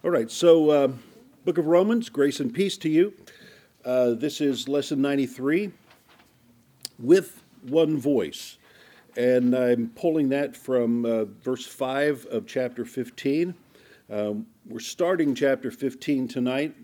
All right, so Book of Romans, grace and peace to you. This is lesson 93, with one voice. And I'm pulling that from verse 5 of chapter 15. We're starting chapter 15 tonight,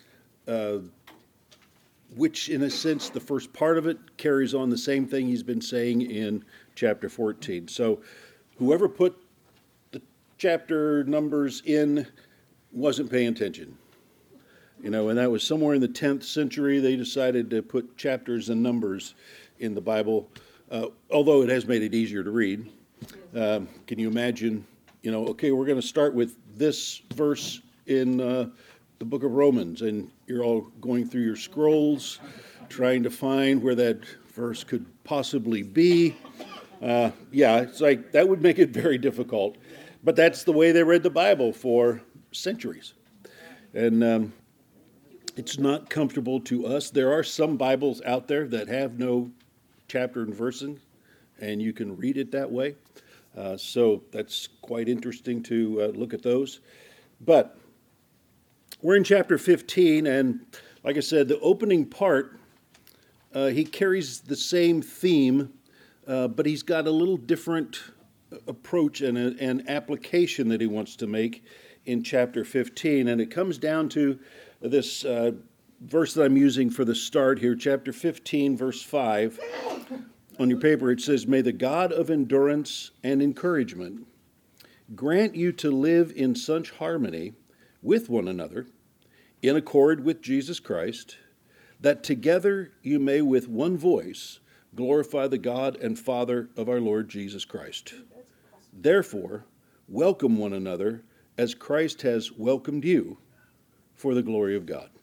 which in a sense, the first part of it carries on the same thing he's been saying in chapter 14. So whoever put the chapter numbers in wasn't paying attention. And that was somewhere in the 10th century. They decided to put chapters and numbers in the Bible, although it has made it easier to read. Can you imagine, okay, we're going to start with this verse in the book of Romans, and you're all going through your scrolls, trying to find where that verse could possibly be. It's like that would make it very difficult. But that's the way they read the Bible for centuries. And it's not comfortable to us. There are some Bibles out there that have no chapter and verse, and you can read it that way. So that's quite interesting to look at those. But we're in chapter 15, and like I said, the opening part, he carries the same theme, but he's got a little different approach and an application that he wants to make in chapter 15, and it comes down to this verse that I'm using for the start here, chapter 15, verse 5. On your paper it says, "May the God of endurance and encouragement grant you to live in such harmony with one another, in accord with Jesus Christ, that together you may with one voice glorify the God and Father of our Lord Jesus Christ. Therefore, welcome one another as Christ has welcomed you for the glory of God."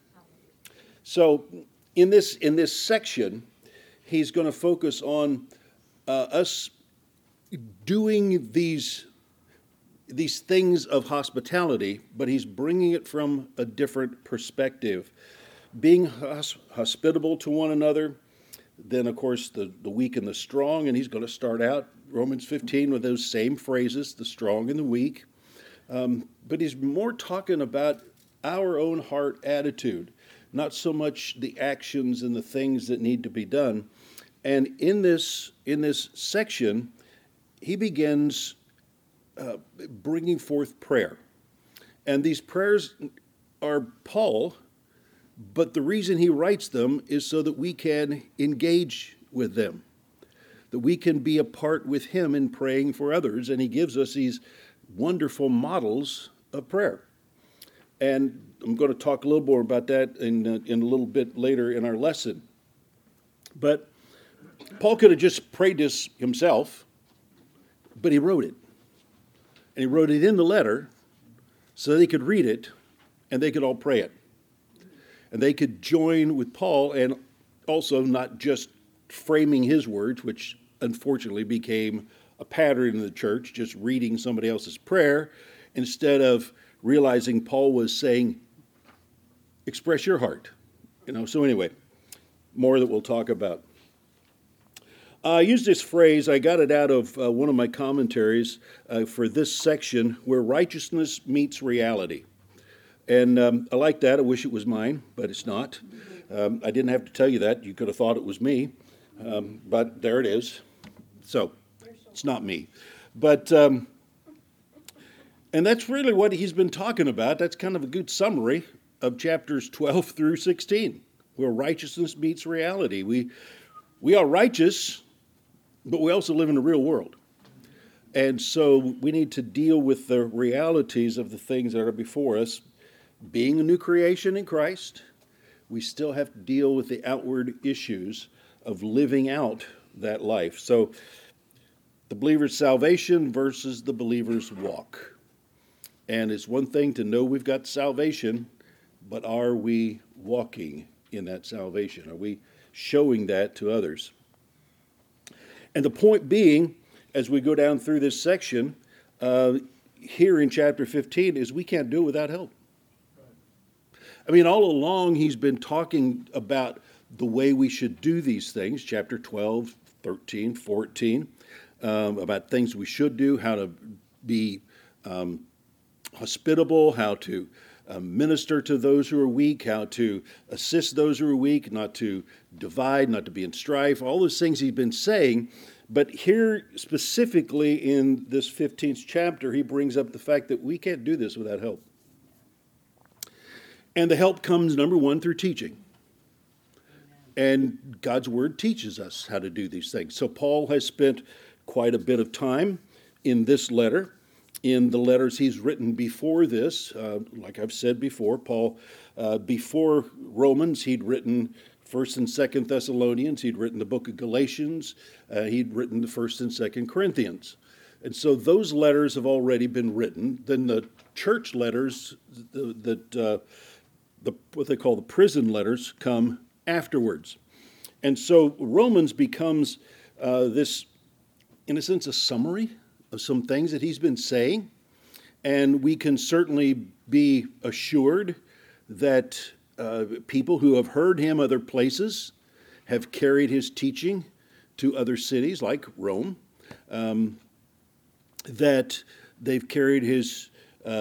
So in this section, he's going to focus on us doing these things of hospitality, but he's bringing it from a different perspective. Being hospitable to one another, then of course the weak and the strong, and he's going to start out Romans 15 with those same phrases, the strong and the weak. But he's more talking about our own heart attitude, not so much the actions and the things that need to be done. And in this section, he begins bringing forth prayer. And these prayers are Paul, but the reason he writes them is so that we can engage with them, that we can be a part with him in praying for others. And he gives us these wonderful models of prayer. And I'm going to talk a little more about that in a little bit later in our lesson. But Paul could have just prayed this himself, but he wrote it. And he wrote it in the letter so they could read it and they could all pray it. And they could join with Paul, and also not just framing his words, which unfortunately became a pattern in the church, just reading somebody else's prayer, instead of realizing Paul was saying, express your heart. So anyway, more that we'll talk about. I used this phrase, I got it out of one of my commentaries for this section, where righteousness meets reality. And I like that. I wish it was mine, but it's not. I didn't have to tell you that. You could have thought it was me. But there it is. So it's not me. But, and that's really what he's been talking about. That's kind of a good summary of chapters 12 through 16, where righteousness meets reality. We are righteous, but we also live in the real world. And so we need to deal with the realities of the things that are before us. Being a new creation in Christ, we still have to deal with the outward issues of living out that life. So the believer's salvation versus the believer's walk. And it's one thing to know we've got salvation, but are we walking in that salvation? Are we showing that to others? And the point being, as we go down through this section, here in chapter 15, is we can't do it without help. I mean, all along he's been talking about the way we should do these things, chapter 12, 13, 14, about things we should do, how to be hospitable, how to minister to those who are weak, how to assist those who are weak, not to divide, not to be in strife, all those things he's been saying. But here, specifically in this 15th chapter, he brings up the fact that we can't do this without help. And the help comes, number one, through teaching. And God's Word teaches us how to do these things. So Paul has spent quite a bit of time in this letter. In the letters he's written before this, like I've said before, Paul, before Romans, he'd written 1st and 2nd Thessalonians, he'd written the book of Galatians, he'd written the 1st and 2nd Corinthians. And so those letters have already been written. Then the church letters, what they call the prison letters, come afterwards. And so Romans becomes this, in a sense, a summary of some things that he's been saying. And we can certainly be assured that people who have heard him other places have carried his teaching to other cities like Rome, that they've carried his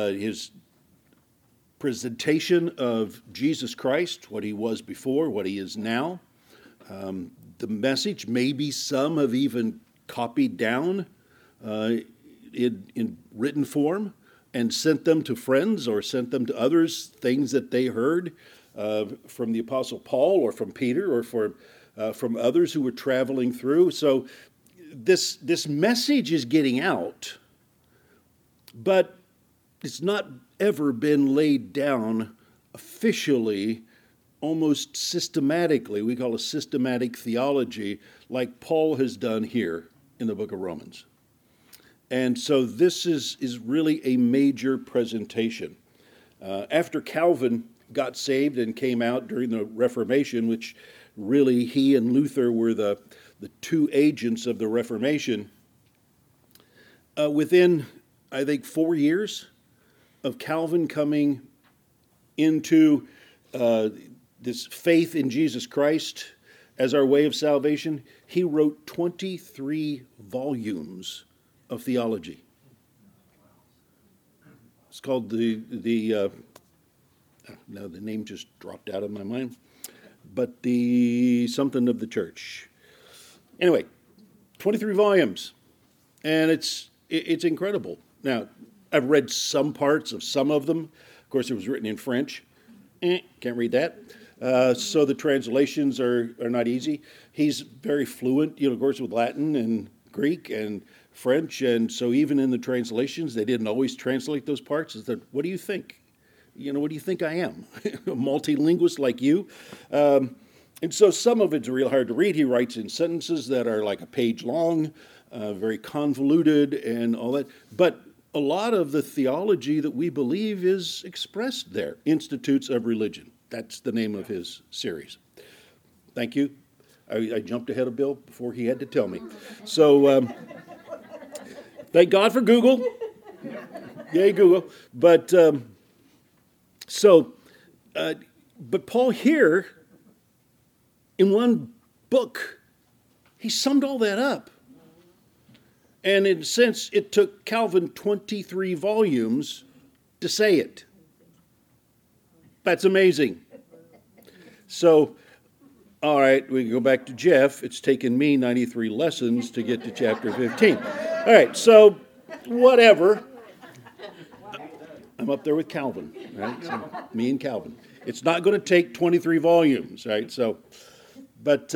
presentation of Jesus Christ, what he was before, what he is now. The message, maybe some have even copied down in written form and sent them to friends or sent them to others, things that they heard from the Apostle Paul or from Peter or from others who were traveling through. So this message is getting out, but it's not ever been laid down officially, almost systematically. We call it systematic theology, like Paul has done here in the book of Romans. And so this is really a major presentation. After Calvin got saved and came out during the Reformation, which really he and Luther were the two agents of the Reformation, within, I think, 4 years of Calvin coming into this faith in Jesus Christ as our way of salvation, he wrote 23 volumes of theology. It's called now the name just dropped out of my mind, but the something of the church. Anyway, 23 volumes, and it's incredible. Now, I've read some parts of some of them. Of course, it was written in French. Can't read that. So the translations are not easy. He's very fluent, of course, with Latin and Greek and French, and so even in the translations, they didn't always translate those parts. They said, what do you think? What do you think I am? A multilingualist like you? And so some of it's real hard to read. He writes in sentences that are like a page long, very convoluted and all that. But a lot of the theology that we believe is expressed there. Institutes of Religion. That's the name of his series. Thank you. I jumped ahead of Bill before he had to tell me. So thank God for Google. Yay, Google. But but Paul here, in one book, he summed all that up. And in a sense, it took Calvin 23 volumes to say it. That's amazing. So, all right, we can go back to Jeff. It's taken me 93 lessons to get to chapter 15. All right, so whatever. I'm up there with Calvin, right? So, me and Calvin. It's not going to take 23 volumes, right? So, but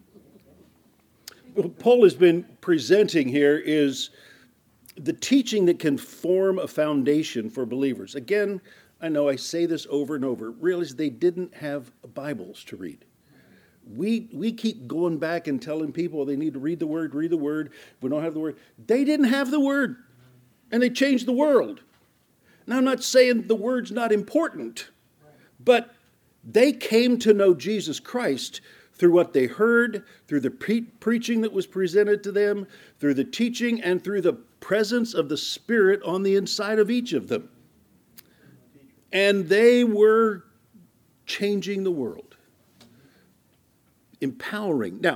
what Paul has been presenting here is the teaching that can form a foundation for believers. Again, I know I say this over and over. Realize they didn't have Bibles to read. We keep going back and telling people they need to read the Word, read the Word. If we don't have the Word. They didn't have the Word, and they changed the world. Now, I'm not saying the Word's not important, but they came to know Jesus Christ through what they heard, through the preaching that was presented to them, through the teaching, and through the presence of the Spirit on the inside of each of them. And they were changing the world, empowering. Now,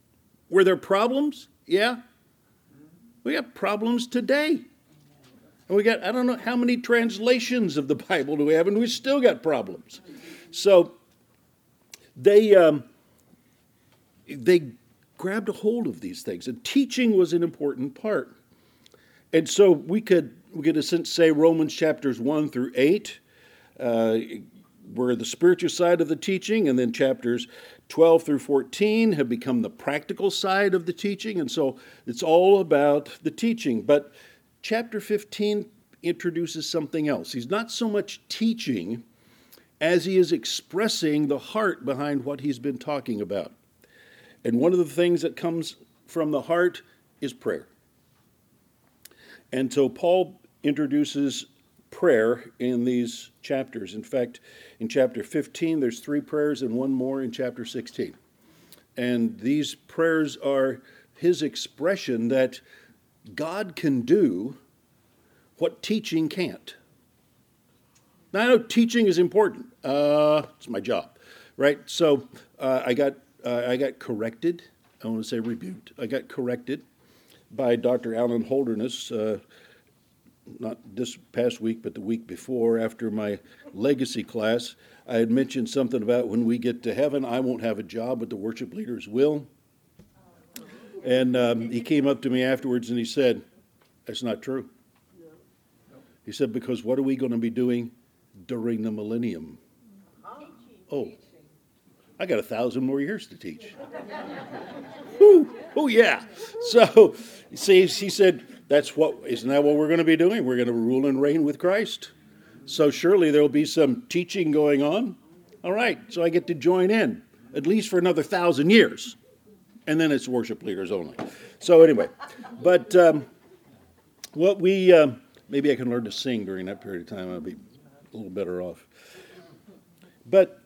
were there problems? Yeah. We have problems today. And we got, I don't know how many translations of the Bible do we have, and we still got problems. So they grabbed a hold of these things, and teaching was an important part. And so we could in a sense say Romans chapters 1 through 8 were the spiritual side of the teaching, and then chapters 12 through 14 have become the practical side of the teaching, and so it's all about the teaching. But chapter 15 introduces something else. He's not so much teaching as he is expressing the heart behind what he's been talking about. And one of the things that comes from the heart is prayer. And so Paul introduces prayer in these chapters. In fact, in chapter 15, there's 3 prayers and one more in chapter 16. And these prayers are his expression that God can do what teaching can't. Now, I know teaching is important. It's my job, right? So I got corrected. I want to say rebuked. I got corrected by Dr. Alan Holderness, not this past week, but the week before, after my legacy class. I had mentioned something about when we get to heaven, I won't have a job, but the worship leaders will. And he came up to me afterwards and he said, "That's not true." He said, "Because what are we going to be doing during the millennium?" Oh, I got 1,000 more years to teach. Oh yeah. So, see, he said, isn't that what we're going to be doing? We're going to rule and reign with Christ. So surely there will be some teaching going on. All right, so I get to join in, at least for another 1,000 years. And then it's worship leaders only. So anyway, but maybe I can learn to sing during that period of time. I'll be a little better off. But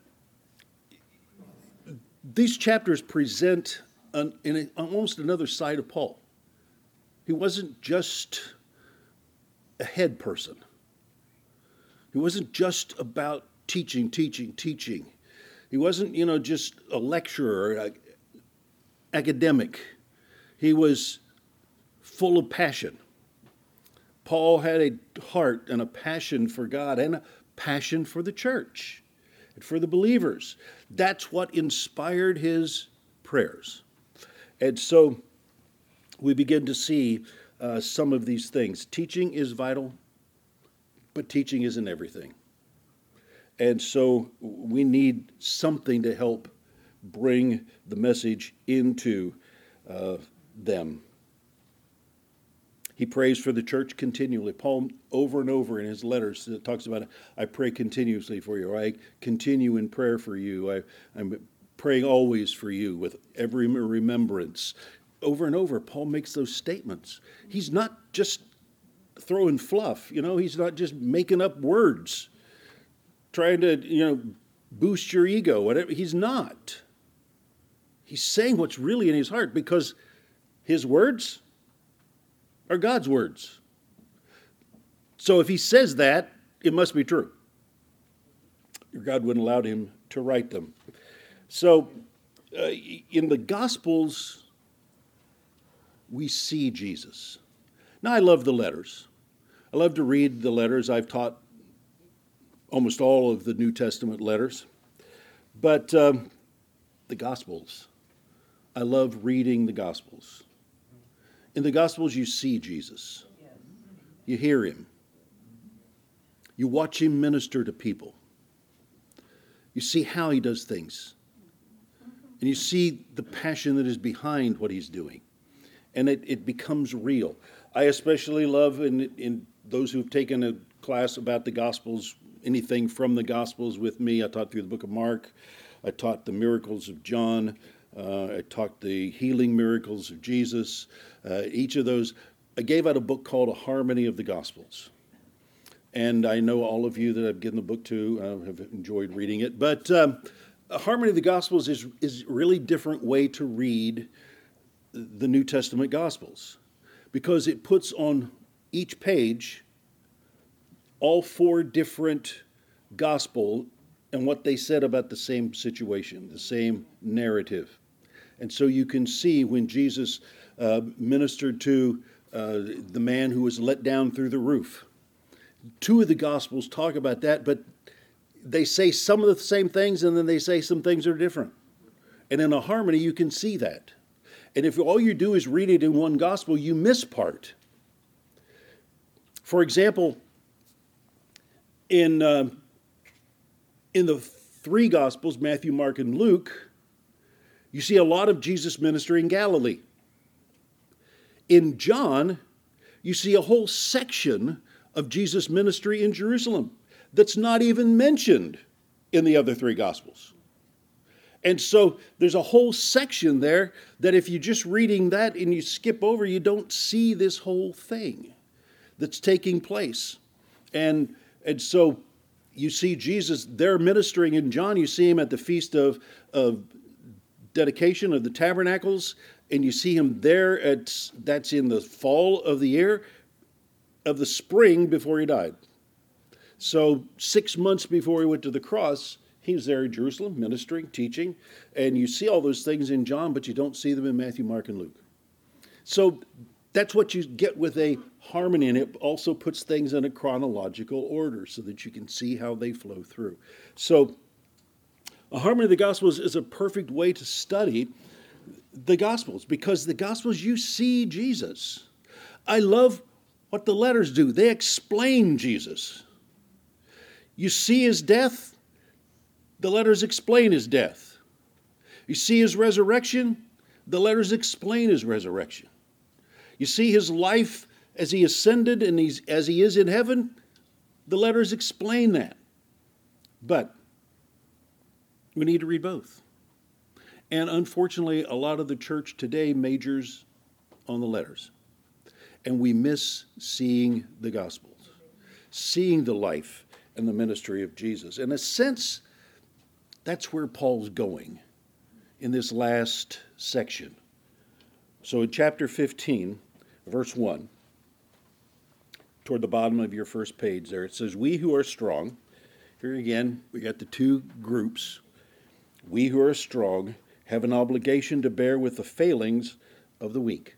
these chapters present almost another side of Paul. He wasn't just a head person. He wasn't just about teaching. He wasn't, just a lecturer, academic. He was full of passion. Paul had a heart and a passion for God and a passion for the church and for the believers. That's what inspired his prayers. And so we begin to see some of these things. Teaching is vital, but teaching isn't everything. And so we need something to help bring the message into them. He prays for the church continually. Paul, over and over in his letters, talks about, I pray continuously for you, or I continue in prayer for you. I'm praying always for you with every remembrance. Over and over, Paul makes those statements. He's not just throwing fluff, he's not just making up words, trying to, boost your ego, whatever. He's not. He's saying what's really in his heart, because his words are God's words. So if he says that, it must be true. God wouldn't allow him to write them. So in the Gospels, we see Jesus. Now, I love the letters. I love to read the letters. I've taught almost all of the New Testament letters. But the Gospels, I love reading the Gospels. In the Gospels, you see Jesus. You hear him. You watch him minister to people. You see how he does things. And you see the passion that is behind what he's doing. And it becomes real. I especially love, in those who've taken a class about the Gospels, anything from the Gospels with me. I taught through the book of Mark. I taught the miracles of John. I taught the healing miracles of Jesus. Each of those, I gave out a book called A Harmony of the Gospels. And I know all of you that I've given the book to have enjoyed reading it. But A Harmony of the Gospels is a really different way to read the New Testament Gospels, because it puts on each page all 4 different gospel and what they said about the same situation, the same narrative. And so you can see when Jesus ministered to the man who was let down through the roof. two of the Gospels talk about that, but they say some of the same things and then they say some things are different. And in a harmony, you can see that. And if all you do is read it in one Gospel, you miss part. For example, in the three Gospels, Matthew, Mark, and Luke, you see a lot of Jesus' ministry in Galilee. In John, you see a whole section of Jesus' ministry in Jerusalem that's not even mentioned in the other three Gospels. And so there's a whole section there that if you're just reading that and you skip over, you don't see this whole thing that's taking place. And so you see Jesus there ministering in John. You see him at the Feast of Dedication of the Tabernacles, and you see him there that's in the fall of the year of the spring before he died. So 6 months before he went to the cross, he was there in Jerusalem ministering, teaching, and you see all those things in John, but you don't see them in Matthew, Mark, and Luke. So that's what you get with a harmony, and it also puts things in a chronological order so that you can see how they flow through. So a harmony of the Gospels is a perfect way to study the Gospels, because the Gospels, you see Jesus. I love what the letters do. They explain Jesus. You see his death, the letters explain his death. You see his resurrection, the letters explain his resurrection. You see his life as he ascended and as he is in heaven, the letters explain that. But we need to read both. And unfortunately, a lot of the church today majors on the letters. And we miss seeing the Gospels, seeing the life and the ministry of Jesus. In a sense, that's where Paul's going in this last section. So in chapter 15, verse 1, toward the bottom of your first page there, it says, "We who are strong," here again, we got the two groups. "We who are strong have an obligation to bear with the failings of the weak."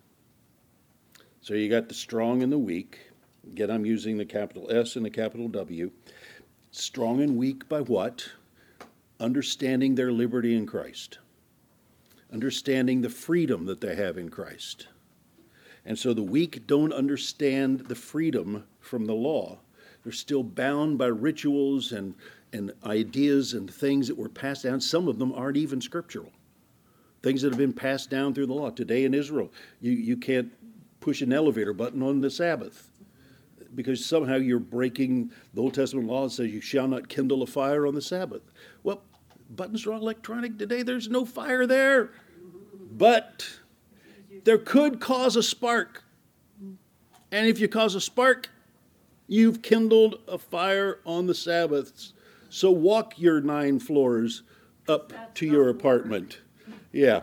So you got the strong and the weak. Again, I'm using the capital S and the capital W. Strong and weak by what? Understanding their liberty in Christ. Understanding the freedom that they have in Christ. And so the weak don't understand the freedom from the law. They're still bound by rituals and ideas and things that were passed down. Some of them aren't even scriptural. Things that have been passed down through the law. Today in Israel, you can't push an elevator button on the Sabbath because somehow you're breaking the Old Testament law that says you shall not kindle a fire on the Sabbath. Well, buttons are all electronic today. There's no fire there. But there could cause a spark. And if you cause a spark, you've kindled a fire on the Sabbaths. So walk your 9 floors up to your apartment. Yeah.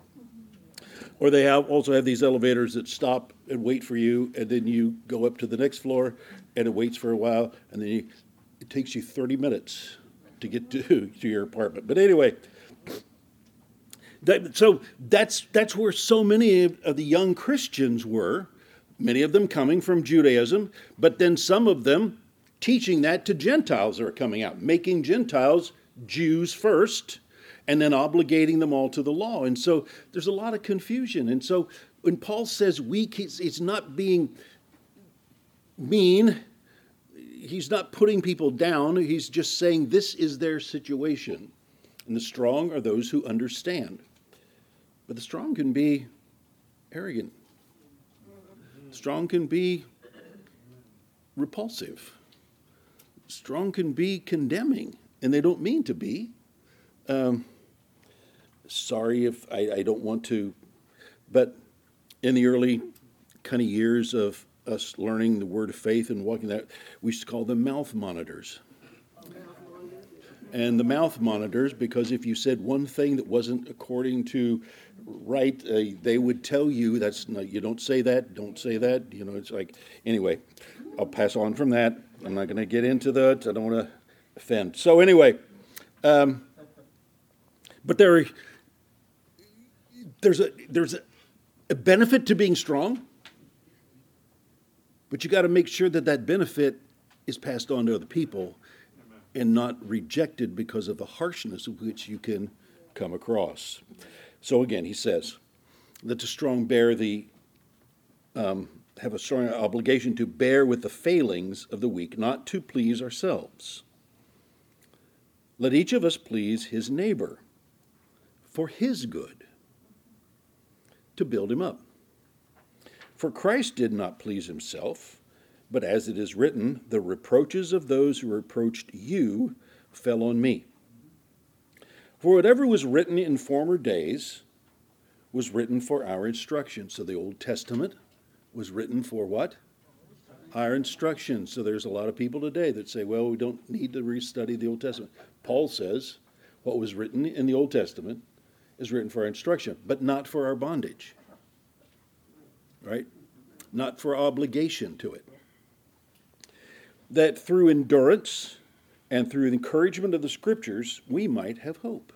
Or they also have these elevators that stop and wait for you, and then you go up to the next floor, and it waits for a while, and then it takes you 30 minutes to get to your apartment. But anyway, so that's where so many of the young Christians were, many of them coming from Judaism, but then some of them teaching that to Gentiles that are coming out, making Gentiles Jews first, and then obligating them all to the law. And so there's a lot of confusion. And so when Paul says weak, it's not being mean. He's not putting people down. He's just saying this is their situation. And the strong are those who understand. But the strong can be arrogant. Strong can be repulsive. Strong can be condemning, and they don't mean to be. Sorry if I don't want to, but in the early kind of years of us learning the word of faith and walking that, we used to call them mouth monitors. And the mouth monitors, because if you said one thing that wasn't according to right, they would tell you that's no, you don't say that, you know, it's like, anyway, I'll pass on from that. I'm not going to get into that. I don't want to offend. So anyway, but there's a benefit to being strong, but you got to make sure that benefit is passed on to other people and not rejected because of the harshness of which you can come across. So again, he says, let the strong have a strong obligation to bear with the failings of the weak, not to please ourselves. Let each of us please his neighbor for his good, to build him up. For Christ did not please himself, but as it is written, the reproaches of those who reproached you fell on me. For whatever was written in former days was written for our instruction. So the Old Testament was written for what? Our instruction. So there's a lot of people today that say, well, we don't need to restudy the Old Testament. Paul says what was written in the Old Testament is written for our instruction, but not for our bondage. Right? Not for obligation to it. That through endurance and through the encouragement of the Scriptures, we might have hope.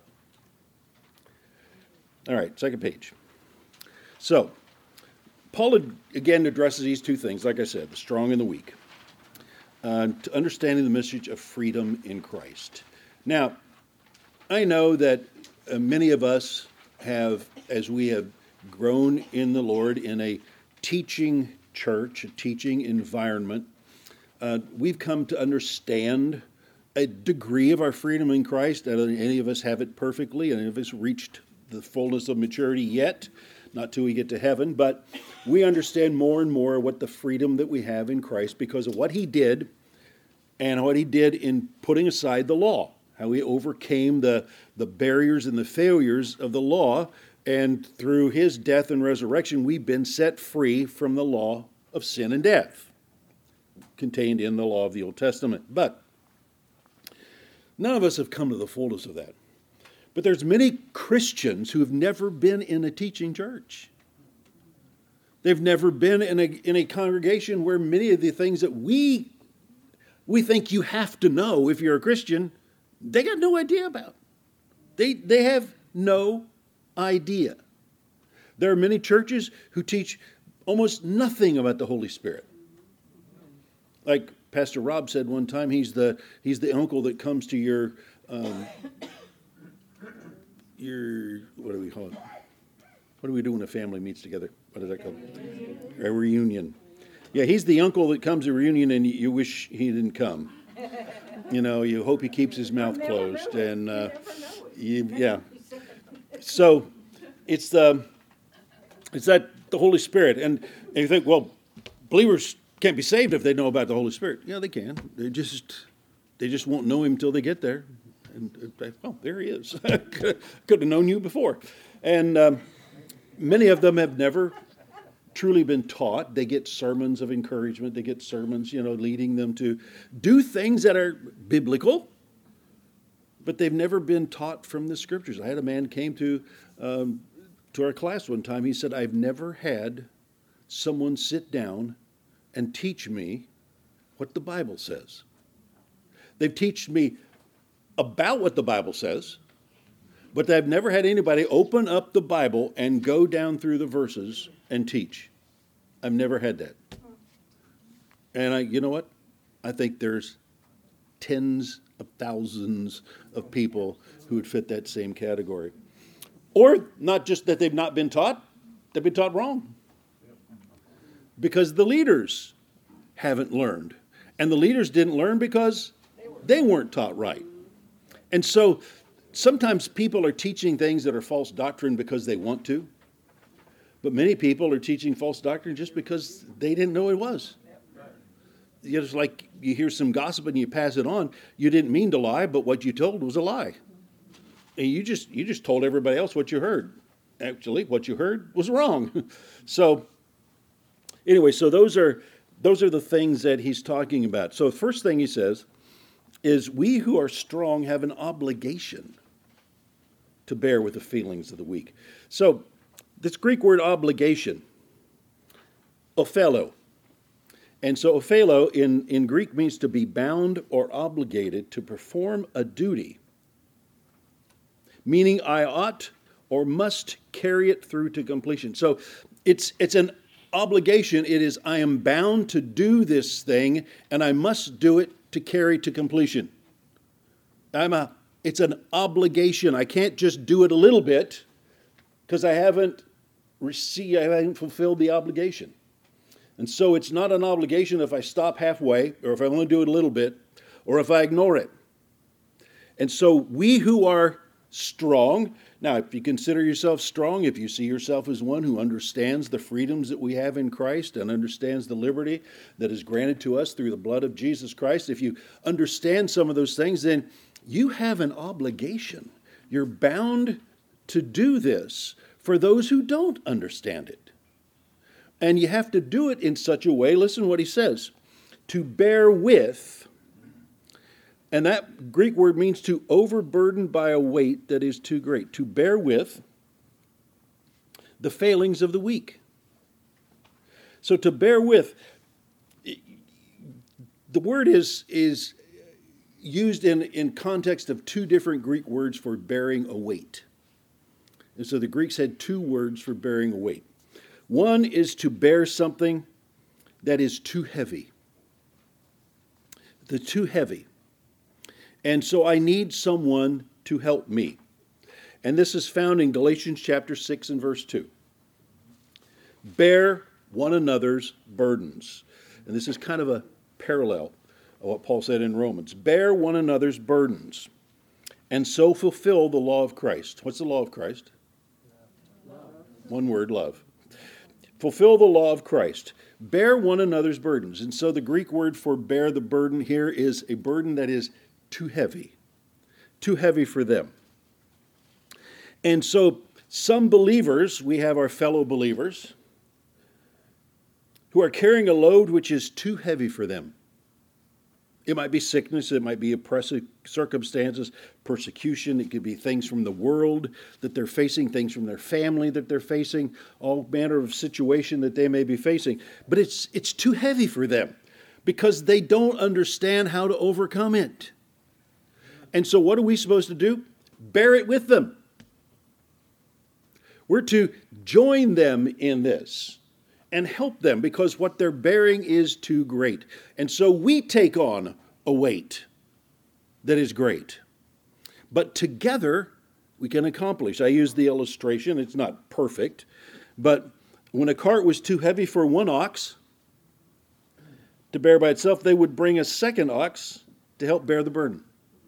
All right, second page. So, Paul again addresses these two things, like I said, the strong and the weak, to understanding the message of freedom in Christ. Now, I know that many of us have, as we have grown in the Lord in a teaching church, a teaching environment, we've come to understand a degree of our freedom in Christ. I don't think any of us have it perfectly, and any of us reached the fullness of maturity yet, not till we get to heaven, but we understand more and more what the freedom that we have in Christ because of what he did and what he did in putting aside the law, how he overcame the barriers and the failures of the law, and through his death and resurrection, we've been set free from the law of sin and death, contained in the law of the Old Testament. But none of us have come to the fullness of that. But there's many Christians who have never been in a teaching church. They've never been in a congregation where many of the things that we think you have to know if you're a Christian, they got no idea about. They have no idea. There are many churches who teach almost nothing about the Holy Spirit. Like Pastor Rob said one time, he's the uncle that comes to your what do we call it? What do we do when a family meets together? What is that called? A reunion. Yeah, he's the uncle that comes to a reunion and you wish he didn't come. You know, you hope he keeps his mouth closed, and yeah. So it's that the Holy Spirit, and you think, well, believers can't be saved if they know about the Holy Spirit. Yeah, they can. They just won't know him until they get there. And oh, there he is. Could have known you before. And many of them have never truly been taught. They get sermons of encouragement. They get sermons, leading them to do things that are biblical, but they've never been taught from the Scriptures. I had a man came to our class one time. He said, I've never had someone sit down and teach me what the Bible says. They've taught me about what the Bible says, but I've never had anybody open up the Bible and go down through the verses and teach. I've never had that. And you know what? I think there's tens of thousands of people who would fit that same category. Or not just that they've not been taught, they've been taught wrong. Because the leaders haven't learned. And the leaders didn't learn because they weren't taught right. And so sometimes people are teaching things that are false doctrine because they want to. But many people are teaching false doctrine just because they didn't know it was. It's like you hear some gossip and you pass it on. You didn't mean to lie, but what you told was a lie. And you just told everybody else what you heard. Actually, what you heard was wrong. So anyway, so those are the things that he's talking about. So the first thing he says is we who are strong have an obligation to bear with the feelings of the weak. So this Greek word obligation, ophelo. And so ophelo in Greek means to be bound or obligated to perform a duty, meaning I ought or must carry it through to completion. So it's an obligation. It is, I am bound to do this thing, and I must do it to carry to completion. It's an obligation. I can't just do it a little bit because I haven't fulfilled the obligation. And so it's not an obligation if I stop halfway, or if I only do it a little bit, or if I ignore it. And so we who are strong, now if you consider yourself strong, if you see yourself as one who understands the freedoms that we have in Christ and understands the liberty that is granted to us through the blood of Jesus Christ, if you understand some of those things, then you have an obligation. You're bound to do this for those who don't understand it. And you have to do it in such a way, listen what he says, to bear with. And that Greek word means to overburden by a weight that is too great. To bear with the failings of the weak. So to bear with, the word is used in context of two different Greek words for bearing a weight. And so the Greeks had two words for bearing a weight. One is to bear something that is too heavy. The too heavy. And so I need someone to help me. And this is found in Galatians chapter 6 and verse 2. Bear one another's burdens. And this is kind of a parallel of what Paul said in Romans. Bear one another's burdens, and so fulfill the law of Christ. What's the law of Christ? Love. One word, love. Fulfill the law of Christ. Bear one another's burdens. And so the Greek word for bear the burden here is a burden that is too heavy for them. And so some believers, we have our fellow believers, who are carrying a load which is too heavy for them. It might be sickness, it might be oppressive circumstances, persecution, it could be things from the world that they're facing, things from their family that they're facing, all manner of situation that they may be facing. But it's too heavy for them because they don't understand how to overcome it. And so what are we supposed to do? Bear it with them. We're to join them in this and help them because what they're bearing is too great. And so we take on a weight that is great. But together we can accomplish. I use the illustration. It's not perfect. But when a cart was too heavy for one ox to bear by itself, they would bring a second ox to help bear the burden.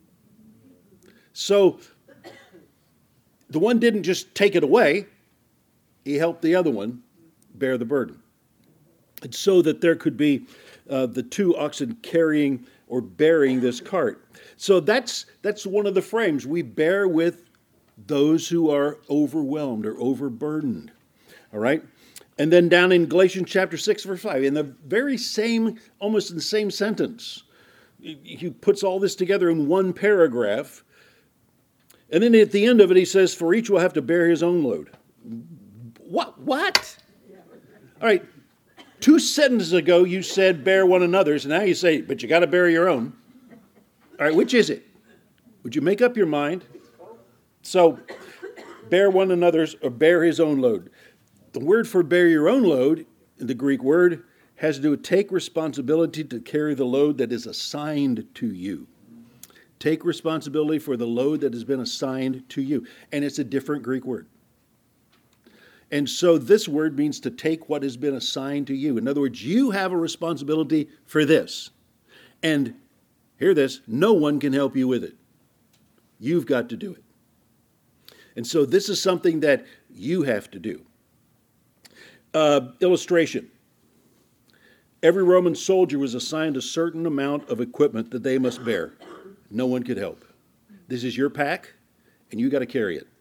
So the one didn't just take it away. He helped the other one bear the burden. And so that there could be the two oxen carrying or bearing this cart. So that's one of the frames. We bear with those who are overwhelmed or overburdened. All right? And then down in Galatians chapter 6, verse 5, in the very same, almost in the same sentence, he puts all this together in one paragraph. And then at the end of it, he says, for each will have to bear his own load. What? All right. 2 sentences ago, you said bear one another's, and now you say, but you got to bear your own. All right, which is it? Would you make up your mind? So, bear one another's or bear his own load. The word for bear your own load, the Greek word, has to do with take responsibility to carry the load that is assigned to you. Take responsibility for the load that has been assigned to you. And it's a different Greek word. And so this word means to take what has been assigned to you. In other words, you have a responsibility for this. And hear this, no one can help you with it. You've got to do it. And so this is something that you have to do. Illustration. Every Roman soldier was assigned a certain amount of equipment that they must bear. No one could help. This is your pack, and you got to carry it.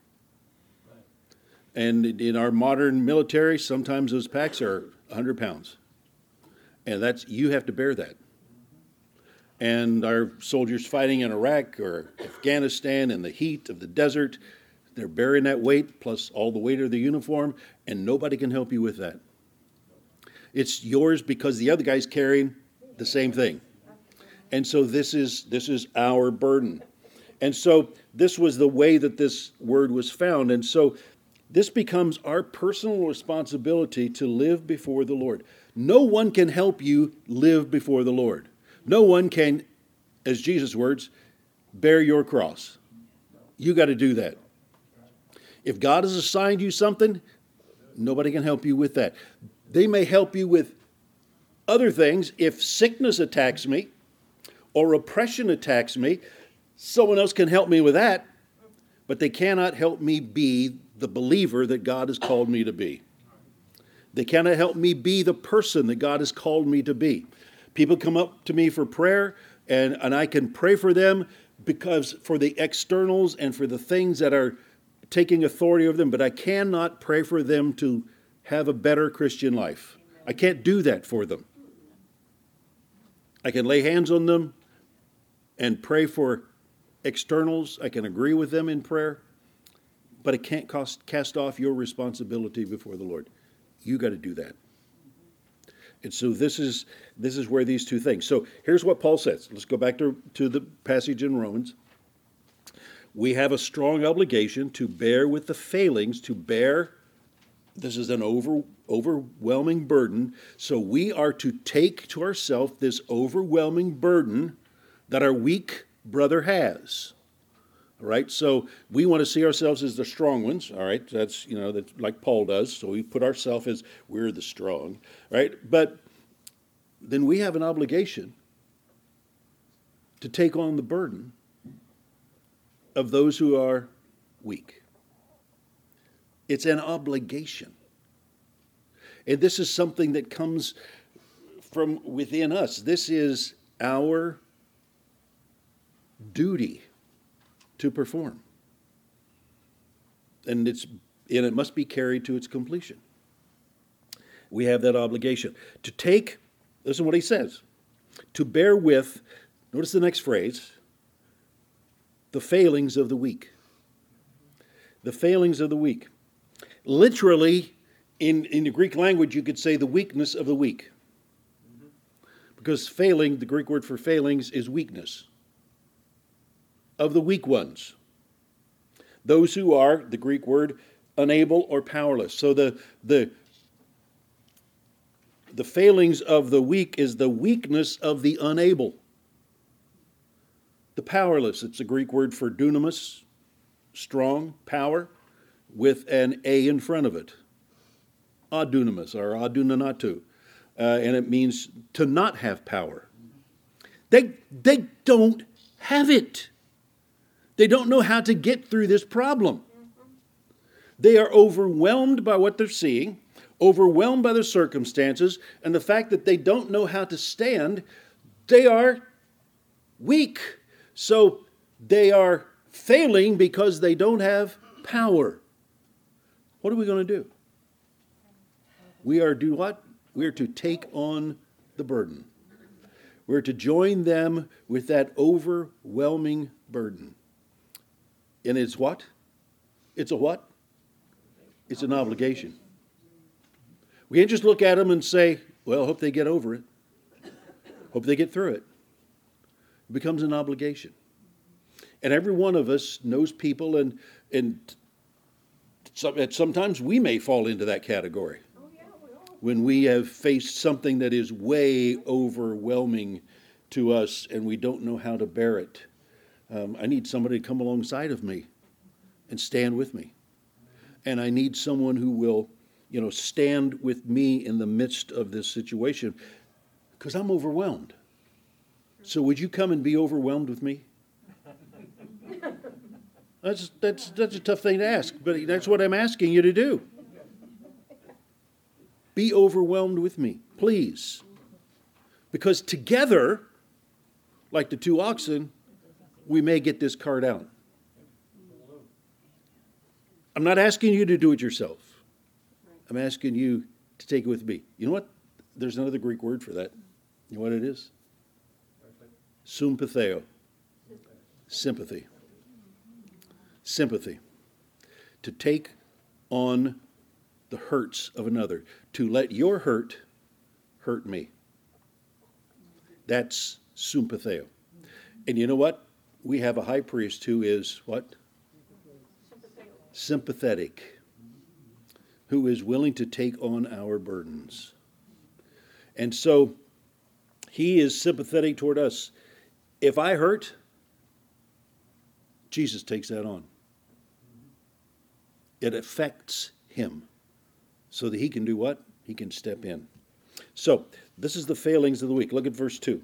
And in our modern military, sometimes those packs are 100 pounds. And you have to bear that. And our soldiers fighting in Iraq or Afghanistan in the heat of the desert, they're bearing that weight plus all the weight of the uniform, and nobody can help you with that. It's yours because the other guy's carrying the same thing. And so this is our burden. And so this was the way that this word was found. And so This becomes our personal responsibility to live before the Lord. No one can help you live before the Lord. No one can, as Jesus' words, bear your cross. You got to do that. If God has assigned you something, nobody can help you with that. They may help you with other things. If sickness attacks me or oppression attacks me, someone else can help me with that, but they cannot help me be the believer that God has called me to be. They cannot help me be the person that God has called me to be. People come up to me for prayer, and I can pray for them because for the externals and for the things that are taking authority over them, but I cannot pray for them to have a better Christian life. I can't do that for them. I can lay hands on them and pray for externals. I can agree with them in prayer, but it can't cast off your responsibility before the Lord. You got to do that. And so this is where these two things. So here's what Paul says. Let's go back to the passage in Romans. We have a strong obligation to bear with the failings, this is an overwhelming burden. So we are to take to ourselves this overwhelming burden that our weak brother has. All right, so we want to see ourselves as the strong ones. All right, that's like Paul does. So we put ourselves as we're the strong, right? But then we have an obligation to take on the burden of those who are weak. It's an obligation, and this is something that comes from within us. This is our duty to perform. And it must be carried to its completion. We have that obligation. To take, listen to what he says, to bear with, notice the next phrase, the failings of the weak. The failings of the weak. Literally, in the Greek language, you could say the weakness of the weak. Because failing, the Greek word for failings, is weakness. Of the weak ones. Those who are, the Greek word, unable or powerless. So the failings of the weak is the weakness of the unable. The powerless, it's a Greek word for dunamis, strong, power, with an A in front of it. Adunamis or adunanatu. And it means to not have power. They don't have it. They don't know how to get through this problem. They are overwhelmed by what they're seeing, overwhelmed by the circumstances, and the fact that they don't know how to stand. They are weak. So they are failing because they don't have power. What are we going to do? We are to do what? We are to take on the burden. We're to join them with that overwhelming burden. And it's what? It's a what? It's an obligation. We can't just look at them and say, well, hope they get over it. Hope they get through it. It becomes an obligation. And every one of us knows people, and sometimes we may fall into that category. When we have faced something that is way overwhelming to us and we don't know how to bear it. I need somebody to come alongside of me and stand with me. And I need someone who will, stand with me in the midst of this situation because I'm overwhelmed. So would you come and be overwhelmed with me? That's a tough thing to ask, but that's what I'm asking you to do. Be overwhelmed with me, please. Because together, like the two oxen, we may get this cart out. I'm not asking you to do it yourself. I'm asking you to take it with me. You know what? There's another Greek word for that. You know what it is? Sympatheo. Sympathy. Sympathy. To take on the hurts of another. To let your hurt me. That's sympatheo. And you know what? We have a high priest who is what? Sympathetic. who is willing to take on our burdens. And so he is sympathetic toward us. If I hurt, Jesus takes that on. It affects him so that he can do what? He can step in. So this is the failings of the week. Look at verse 2.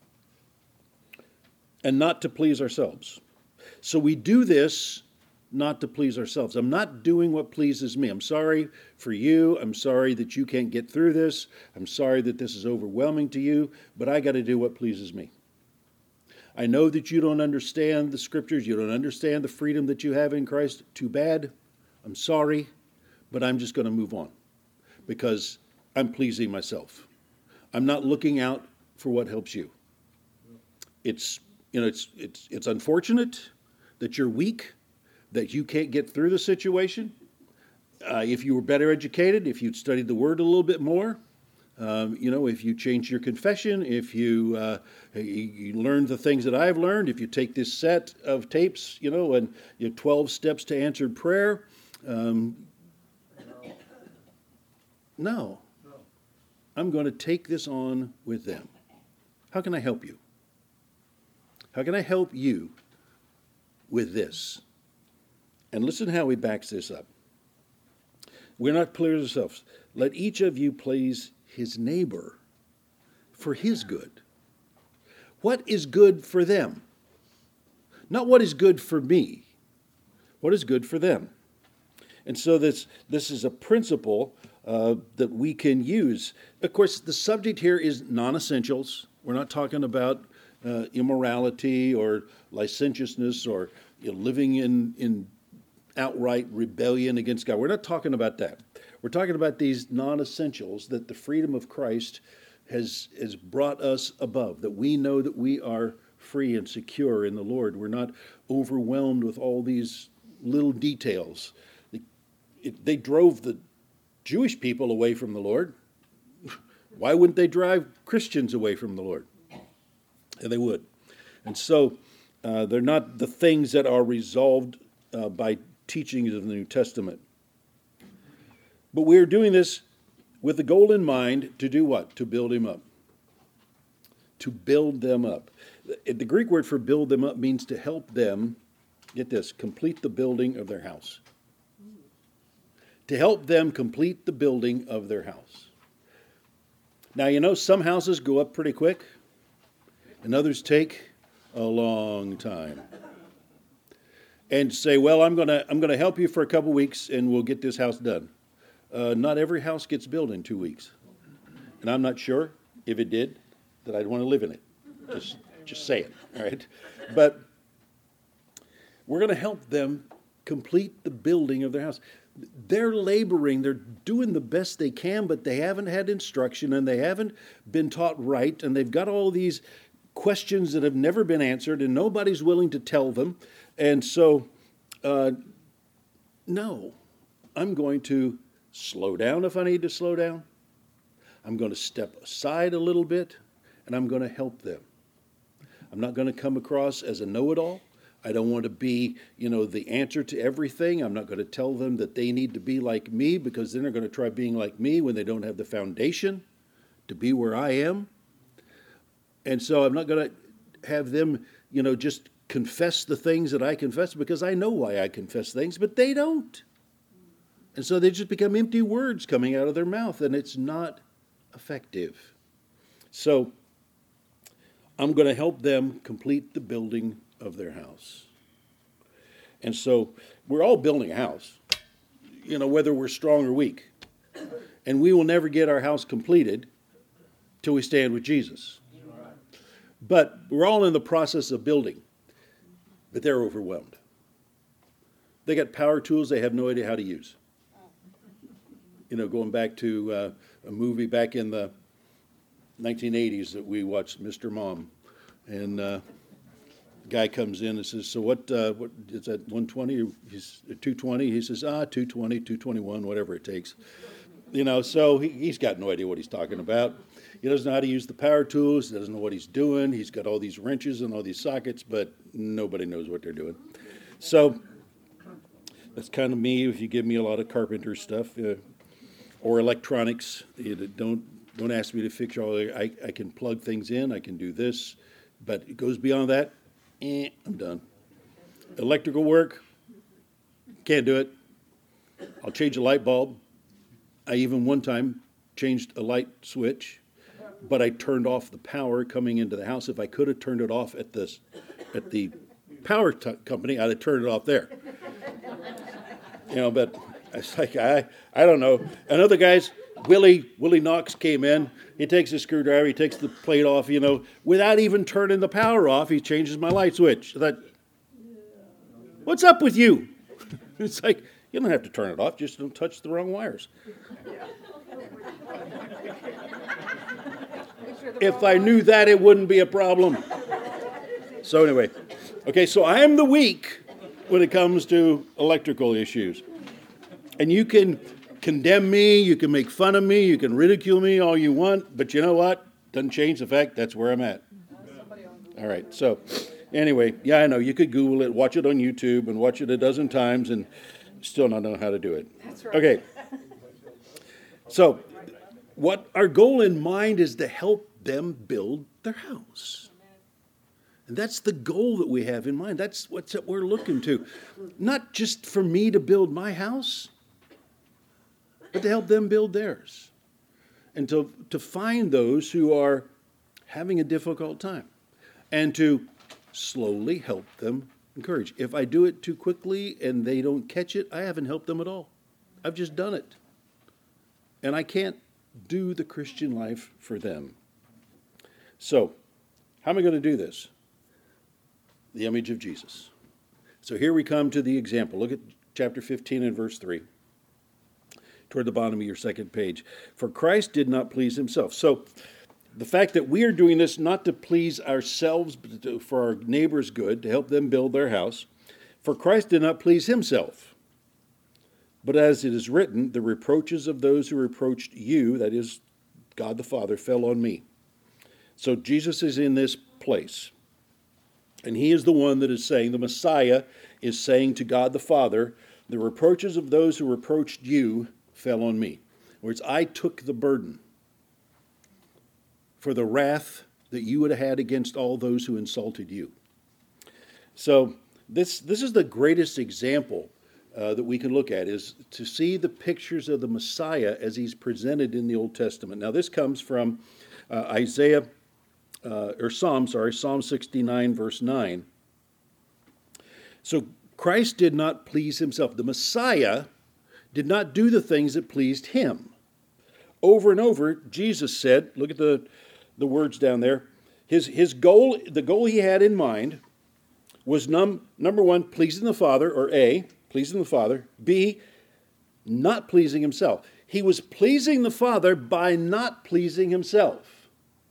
And not to please ourselves. So we do this not to please ourselves. I'm not doing what pleases me. I'm sorry for you. I'm sorry that you can't get through this. I'm sorry that this is overwhelming to you, but I got to do what pleases me. I know that you don't understand the scriptures. You don't understand the freedom that you have in Christ. Too bad. I'm sorry, but I'm just going to move on because I'm pleasing myself. I'm not looking out for what helps you. It's unfortunate that you're weak, that you can't get through the situation. If you were better educated, if you'd studied the Word a little bit more, if you change your confession, if you learn the things that I've learned, if you take this set of tapes, and 12 steps to answered prayer, no. I'm going to take this on with them. How can I help you? How can I help you with this? And listen how he backs this up. We're not pleasing ourselves. Let each of you please his neighbor for his good. What is good for them? Not what is good for me. What is good for them? And so this is a principle that we can use. Of course, the subject here is non-essentials. We're not talking about immorality or licentiousness or living in outright rebellion against God. We're not talking about that. We're talking about these non-essentials that the freedom of Christ has brought us above, that we know that we are free and secure in the Lord. We're not overwhelmed with all these little details. They drove the Jewish people away from the Lord. Why wouldn't they drive Christians away from the Lord? And they would. And so they're not the things that are resolved by teachings of the New Testament. But we are doing this with the goal in mind to do what? To build him up. To build them up. The Greek word for build them up means to help them, get this, complete the building of their house. To help them complete the building of their house. Now, some houses go up pretty quick, and others take a long time. And say, well, I'm gonna help you for a couple weeks, and we'll get this house done. Not every house gets built in 2 weeks, and I'm not sure if it did that I'd want to live in it. Just saying, all right. But we're going to help them complete the building of their house. They're laboring, they're doing the best they can, but they haven't had instruction and they haven't been taught right, and they've got all these questions that have never been answered, and nobody's willing to tell them. And so, no, I'm going to slow down if I need to slow down. I'm going to step aside a little bit, and I'm going to help them. I'm not going to come across as a know-it-all. I don't want to be, the answer to everything. I'm not going to tell them that they need to be like me, because then they're going to try being like me when they don't have the foundation to be where I am. And so I'm not going to have them, just confess the things that I confess, because I know why I confess things, but they don't. And so they just become empty words coming out of their mouth, and it's not effective. So I'm going to help them complete the building of their house. And so we're all building a house, whether we're strong or weak. And we will never get our house completed till we stand with Jesus. But we're all in the process of building. But they're overwhelmed. They got power tools they have no idea how to use. Going back to a movie back in the 1980s that we watched, Mr. Mom. And guy comes in and says, so what is that, 120? He's 220. He says, 220, 221, whatever it takes. So he's got no idea what he's talking about. He doesn't know how to use the power tools. He doesn't know what he's doing. He's got all these wrenches and all these sockets, but nobody knows what they're doing. So that's kind of me. If you give me a lot of carpenter stuff, or electronics. Don't ask me to fix all that. I can plug things in. I can do this. But it goes beyond that. I'm done. Electrical work, can't do it. I'll change a light bulb. I even one time changed a light switch, but I turned off the power coming into the house. If I could have turned it off at the power company, I'd have turned it off there. But it's like, I don't know. Another guy's, Willie Knox came in. He takes a screwdriver, he takes the plate off, without even turning the power off, he changes my light switch. I thought, what's up with you? It's like, you don't have to turn it off, just don't touch the wrong wires. If I knew that, it wouldn't be a problem. So anyway, okay, so I am the weak when it comes to electrical issues. And you can condemn me, you can make fun of me, you can ridicule me all you want, but you know what? Doesn't change the fact that's where I'm at. All right, so anyway, yeah, I know, you could Google it, watch it on YouTube, and watch it a dozen times, and still not know how to do it. That's right. Okay, so what our goal in mind is to help them build their house. And that's the goal that we have in mind. That's what we're looking to. Not just for me to build my house, but to help them build theirs. And to find those who are having a difficult time. And to slowly help them encourage. If I do it too quickly and they don't catch it, I haven't helped them at all. I've just done it. And I can't do the Christian life for them. So, how am I going to do this? The image of Jesus. So here we come to the example. Look at chapter 15 and verse 3. Toward the bottom of your second page. For Christ did not please himself. So the fact that we are doing this not to please ourselves, but for our neighbor's good, to help them build their house. For Christ did not please himself. But as it is written, the reproaches of those who reproached you, that is, God the Father, fell on me. So Jesus is in this place. And he is the one that is saying, the Messiah is saying to God the Father, the reproaches of those who reproached you fell on me. In other words, I took the burden for the wrath that you would have had against all those who insulted you. So this is the greatest example that we can look at, is to see the pictures of the Messiah as he's presented in the Old Testament. Now this comes from Psalm 69, verse 9. So Christ did not please himself. The Messiah did not do the things that pleased him. Over and over, Jesus said, look at the words down there, his goal, the goal he had in mind was number one, pleasing the Father, or A, pleasing the Father, B, not pleasing himself. He was pleasing the Father by not pleasing himself.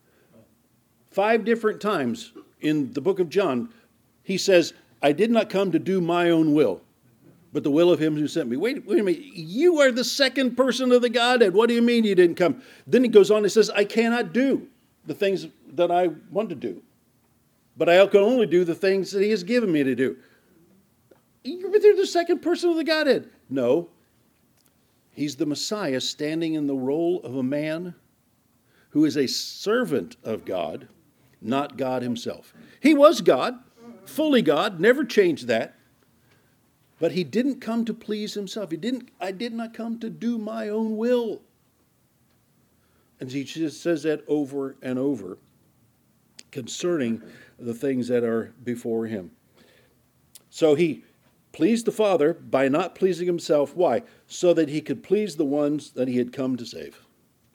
5 different times in the book of John, he says, I did not come to do my own will, but the will of him who sent me. Wait a minute, you are the second person of the Godhead. What do you mean you didn't come? Then he goes on and says, I cannot do the things that I want to do, but I can only do the things that he has given me to do. You're the second person of the Godhead. No, he's the Messiah standing in the role of a man who is a servant of God, not God himself. He was God, fully God, never changed that. But he didn't come to please himself. I did not come to do my own will. And he just says that over and over concerning the things that are before him. So he pleased the Father by not pleasing himself. Why? So that he could please the ones that he had come to save.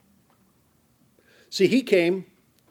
See, he came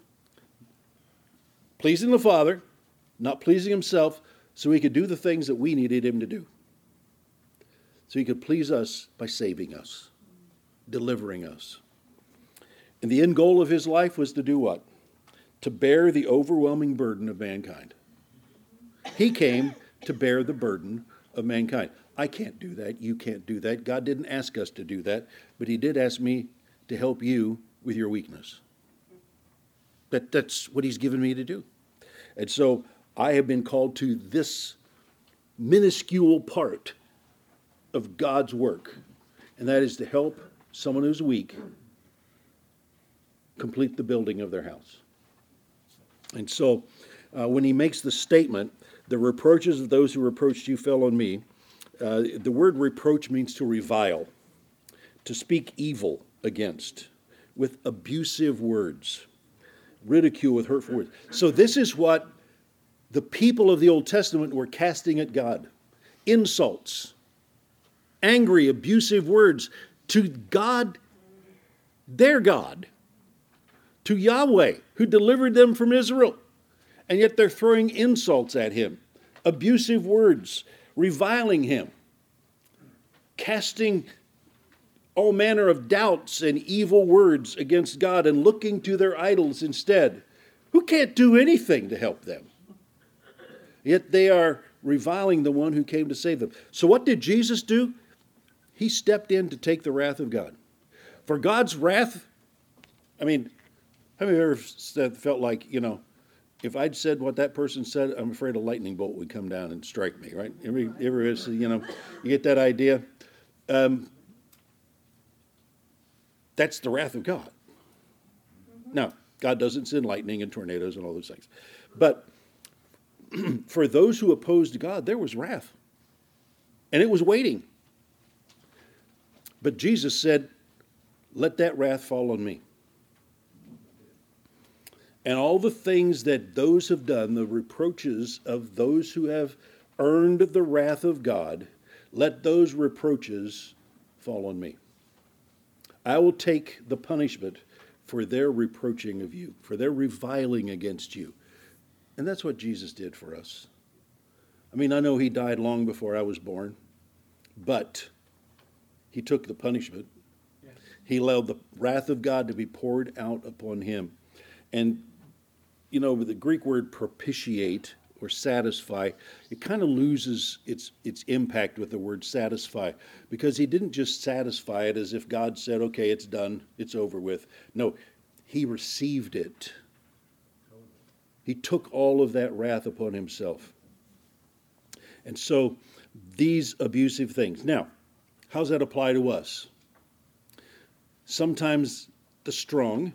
pleasing the Father, not pleasing himself, so he could do the things that we needed him to do. So he could please us by saving us, delivering us. And the end goal of his life was to do what? To bear the overwhelming burden of mankind. He came to bear the burden of mankind. I can't do that. You can't do that. God didn't ask us to do that, but he did ask me to help you with your weakness. That's what he's given me to do. And so I have been called to this minuscule part of God's work, and that is to help someone who's weak, complete the building of their house. And so when he makes the statement, the reproaches of those who reproached you fell on me, the word reproach means to revile, to speak evil against, with abusive words, ridicule with hurtful words. So this is what the people of the Old Testament were casting at God. Insults, angry, abusive words to God, their God, to Yahweh, who delivered them from Israel. And yet they're throwing insults at him, abusive words, reviling him, casting all manner of doubts and evil words against God and looking to their idols instead, who can't do anything to help them. Yet they are reviling the one who came to save them. So what did Jesus do? He stepped in to take the wrath of God. For God's wrath, I mean, have you ever felt like, if I'd said what that person said, I'm afraid a lightning bolt would come down and strike me, right? You get that idea? That's the wrath of God. Now, God doesn't send lightning and tornadoes and all those things. But for those who opposed God, there was wrath. And it was waiting. But Jesus said, let that wrath fall on me. And all the things that those have done, the reproaches of those who have earned the wrath of God, let those reproaches fall on me. I will take the punishment for their reproaching of you, for their reviling against you. And that's what Jesus did for us. I mean, I know he died long before I was born, but he took the punishment. Yes. He allowed the wrath of God to be poured out upon him. And, the Greek word propitiate or satisfy, it kind of loses its impact with the word satisfy, because he didn't just satisfy it as if God said, okay, it's done, it's over with. No, he received it. He took all of that wrath upon himself. And so these abusive things. Now, how does that apply to us? Sometimes the strong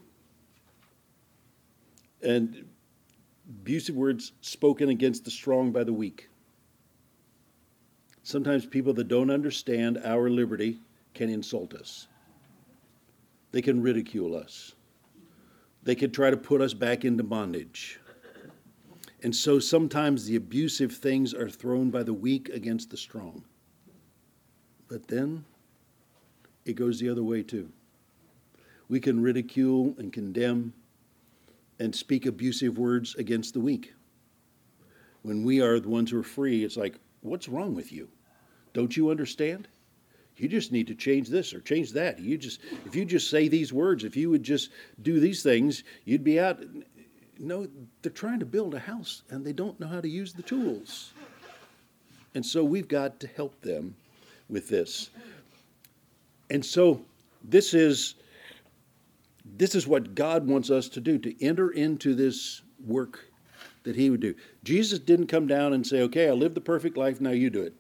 and abusive words spoken against the strong by the weak. Sometimes people that don't understand our liberty can insult us. They can ridicule us. They can try to put us back into bondage. And so sometimes the abusive things are thrown by the weak against the strong. But then it goes the other way too. We can ridicule and condemn and speak abusive words against the weak. When we are the ones who are free, it's like, what's wrong with you? Don't you understand? You just need to change this or change that. If you just say these words, if you would just do these things, you'd be out. No, they're trying to build a house and they don't know how to use the tools. And so we've got to help them with this. And so this is what God wants us to do, to enter into this work that he would do. Jesus didn't come down and say, okay, I lived the perfect life, now you do it.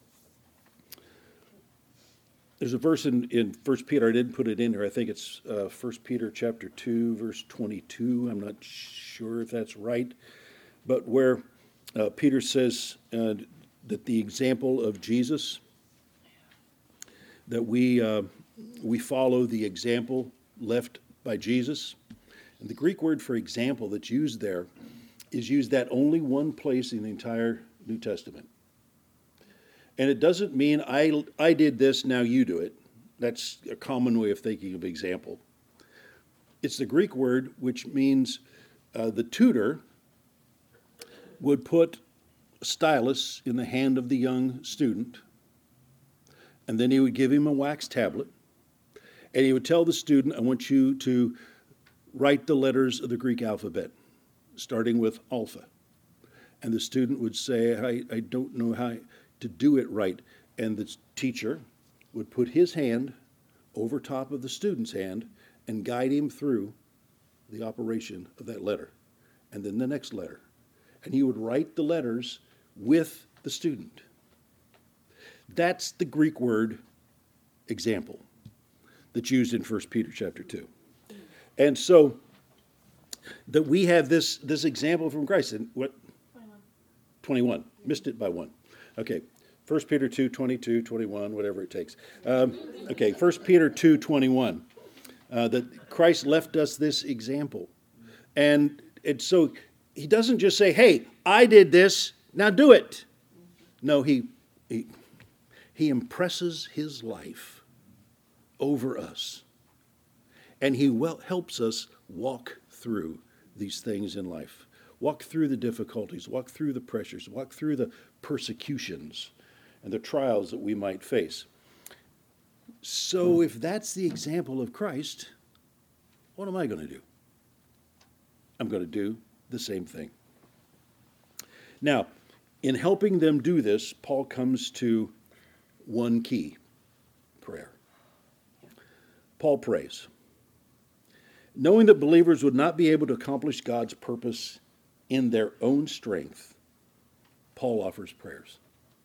There's a verse in 1 Peter, I didn't put it in here, I think it's 1 Peter chapter 2, verse 22. I'm not sure if that's right. But where Peter says that the example of Jesus, that we follow the example left by Jesus. And the Greek word for example that's used there is used that only one place in the entire New Testament. And it doesn't mean I did this, now you do it. That's a common way of thinking of example. It's the Greek word which means the tutor would put a stylus in the hand of the young student, and then he would give him a wax tablet, and he would tell the student, I want you to write the letters of the Greek alphabet, starting with alpha. And the student would say, I don't know how to do it right. And the teacher would put his hand over top of the student's hand and guide him through the operation of that letter. And then the next letter. And he would write the letters with the student. That's the Greek word example. that's used in 1 Peter chapter 2. And so that we have this example from Christ. And what? 21. Missed it by one. Okay. 1 Peter 2, 22, 21, whatever it takes. Okay, 1 Peter 2, 21. That Christ left us this example. And so he doesn't just say, hey, I did this, now do it. No, he impresses his life over us. And he helps us walk through these things in life. Walk through the difficulties, walk through the pressures, walk through the persecutions and the trials that we might face. So if that's the example of Christ, what am I going to do? I'm going to do the same thing. Now, in helping them do this, Paul comes to one key: prayer. Paul prays. Knowing that believers would not be able to accomplish God's purpose in their own strength, Paul offers prayers.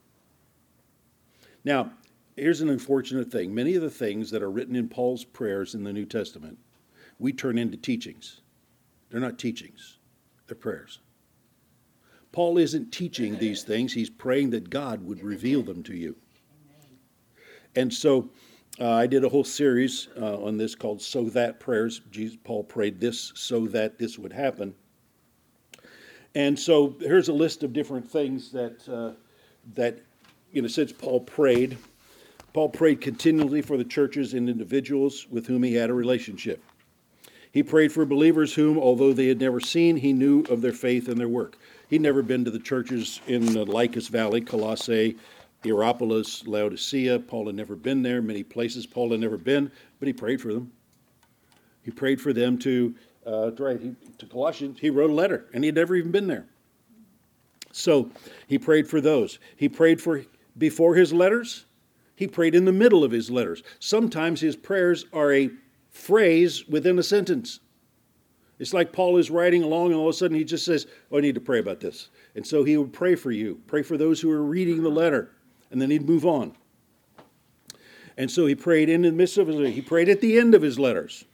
Now, here's an unfortunate thing. Many of the things that are written in Paul's prayers in the New Testament, we turn into teachings. They're not teachings. They're prayers. Paul isn't teaching these things. He's praying that God would reveal them to you. And so I did a whole series on this called So That Prayers. Paul prayed this so that this would happen. And so here's a list of different things that in a sense, Paul prayed. Paul prayed continually for the churches and individuals with whom he had a relationship. He prayed for believers whom, although they had never seen, he knew of their faith and their work. He'd never been to the churches in the Lycus Valley, Colossae, Hierapolis, Laodicea. Paul had never been there. Many places Paul had never been, but he prayed for them. He prayed for them to Colossians. He wrote a letter, and he had never even been there. So he prayed for those. He prayed for before his letters. He prayed in the middle of his letters. Sometimes his prayers are a phrase within a sentence. It's like Paul is writing along and all of a sudden he just says, oh, I need to pray about this. And so he would pray for you, pray for those who are reading the letter, and then he'd move on. And so he prayed in the midst of his letter. He prayed at the end of his letters.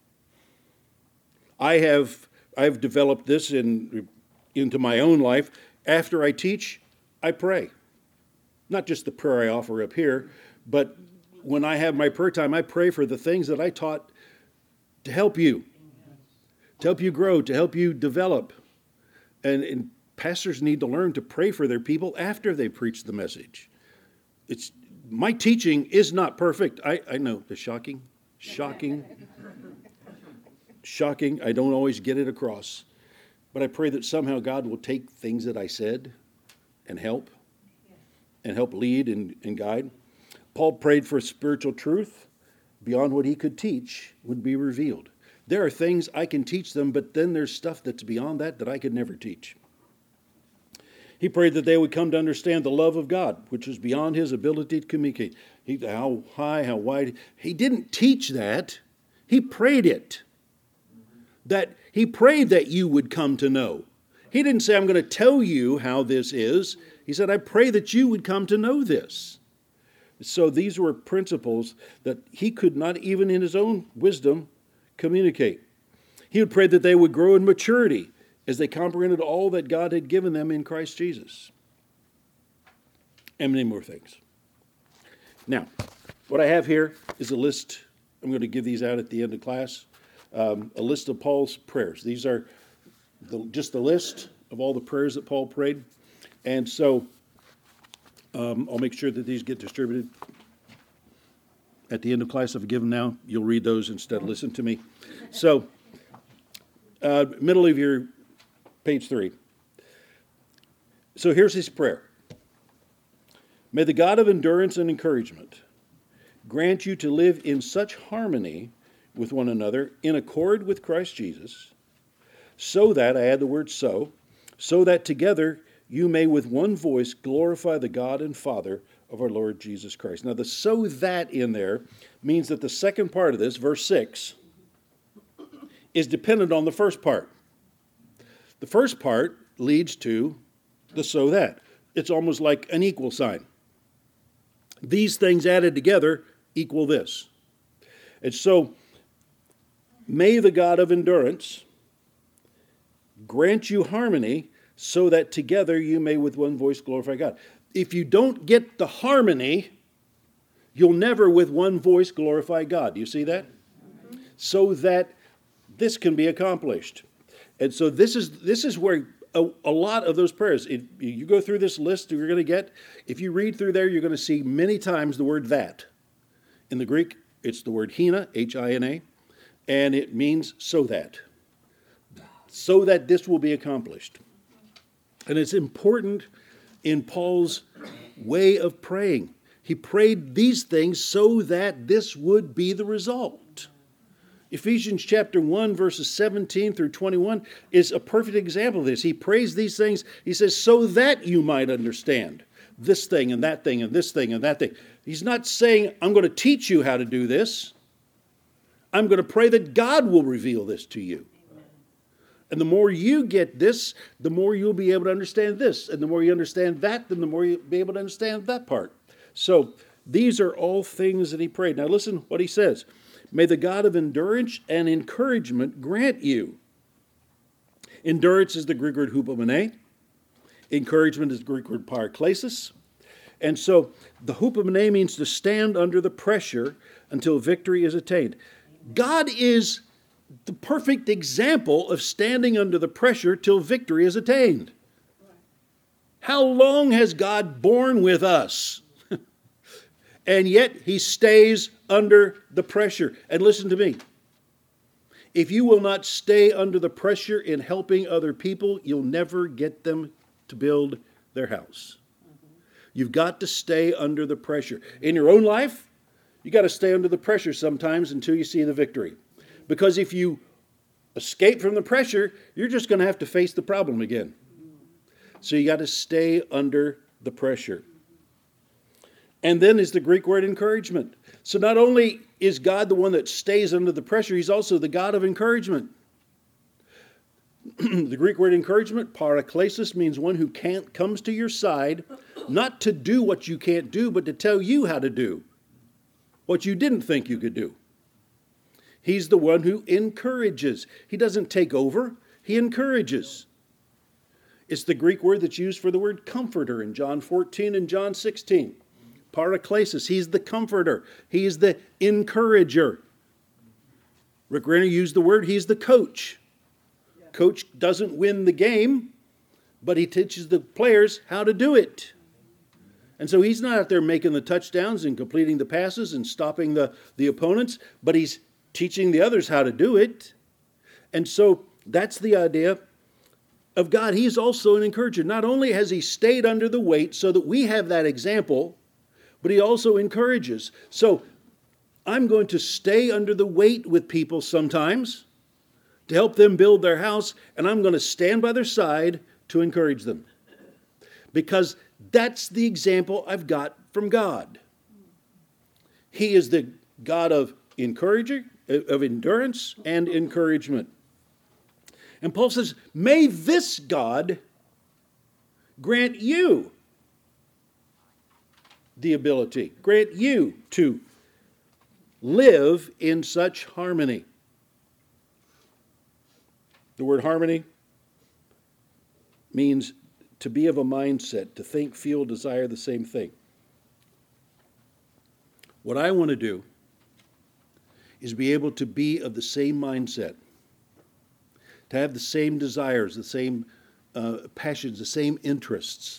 I've developed this into my own life. After I teach, I pray. Not just the prayer I offer up here, but when I have my prayer time, I pray for the things that I taught to help you grow, to help you develop. And pastors need to learn to pray for their people after they preach the message. My teaching is not perfect. I know, it's shocking. I don't always get it across. But I pray that somehow God will take things that I said and help lead and guide. Paul prayed for spiritual truth beyond what he could teach would be revealed. There are things I can teach them, but then there's stuff that's beyond that I could never teach. He prayed that they would come to understand the love of God, which was beyond his ability to communicate. How high, how wide. He didn't teach that. He prayed it. That he prayed that you would come to know. He didn't say, I'm going to tell you how this is. He said, I pray that you would come to know this. So these were principles that he could not even in his own wisdom communicate. He would pray that they would grow in maturity as they comprehended all that God had given them in Christ Jesus. And many more things. Now, what I have here is a list. I'm going to give these out at the end of class. A list of Paul's prayers. These are just the list of all the prayers that Paul prayed. And so I'll make sure that these get distributed at the end of class. If I give them now, you'll read those instead of listen to me. So, middle of your page 3. So here's his prayer. May the God of endurance and encouragement grant you to live in such harmony with one another in accord with Christ Jesus, so that, I add the word so that together you may with one voice glorify the God and Father of our Lord Jesus Christ. Now the so that in there means that the second part of this, verse 6, is dependent on the first part. The first part leads to the so that. It's almost like an equal sign. These things added together equal this. And so, may the God of endurance grant you harmony so that together you may with one voice glorify God. If you don't get the harmony, you'll never with one voice glorify God. Do you see that? So that this can be accomplished. And so this is where a lot of those prayers, if you go through this list you're going to get, if you read through there, you're going to see many times the word that. In the Greek, it's the word hina, H-I-N-A, and it means so that. So that this will be accomplished. And it's important in Paul's way of praying. He prayed these things so that this would be the result. Ephesians chapter 1, verses 17 through 21 is a perfect example of this. He prays these things, he says, so that you might understand this thing and that thing and this thing and that thing. He's not saying, I'm going to teach you how to do this. I'm going to pray that God will reveal this to you. And the more you get this, the more you'll be able to understand this. And the more you understand that, then the more you'll be able to understand that part. So these are all things that he prayed. Now listen what he says. May the God of endurance and encouragement grant you. Endurance is the Greek word hupomene. Encouragement is the Greek word paraklesis. And so the hupomene means to stand under the pressure until victory is attained. God is the perfect example of standing under the pressure till victory is attained. How long has God borne with us? And yet he stays under the pressure. And listen to me. If you will not stay under the pressure in helping other people, you'll never get them to build their house. You've got to stay under the pressure. In your own life, you got to stay under the pressure sometimes until you see the victory. Because if you escape from the pressure, you're just going to have to face the problem again. So you got to stay under the pressure. And then is the Greek word encouragement. So not only is God the one that stays under the pressure, he's also the God of encouragement. The Greek word encouragement, paraklesis, means one who comes to your side, not to do what you can't do, but to tell you how to do what you didn't think you could do. He's the one who encourages. He doesn't take over, he encourages. It's the Greek word that's used for the word comforter in John 14 and John 16. Paraklesis, he's the comforter. He's the encourager. Rick Renner used the word, he's the coach. Coach doesn't win the game, but he teaches the players how to do it. And so he's not out there making the touchdowns and completing the passes and stopping the opponents, but he's teaching the others how to do it. And so that's the idea of God. He's also an encourager. Not only has he stayed under the weight so that we have that example, but he also encourages. So I'm going to stay under the weight with people sometimes to help them build their house, and I'm going to stand by their side to encourage them. Because that's the example I've got from God. He is the God of of endurance and encouragement. And Paul says, may this God grant you the ability, grant you to live in such harmony. The word harmony means to be of a mindset, to think, feel, desire the same thing. What I want to do is be able to be of the same mindset, to have the same desires, the same passions, the same interests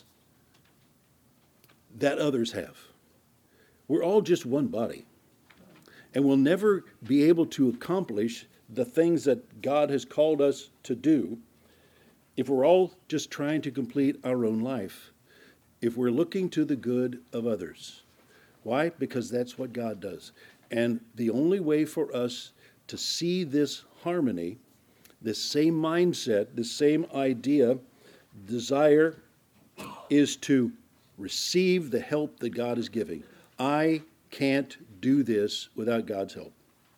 that others have. We're all just one body, and we'll never be able to accomplish the things that God has called us to do if we're all just trying to complete our own life, if we're looking to the good of others. Why? Because that's what God does. And the only way for us to see this harmony, this same mindset, this same idea, desire, is to receive the help that God is giving. I can't do this without God's help.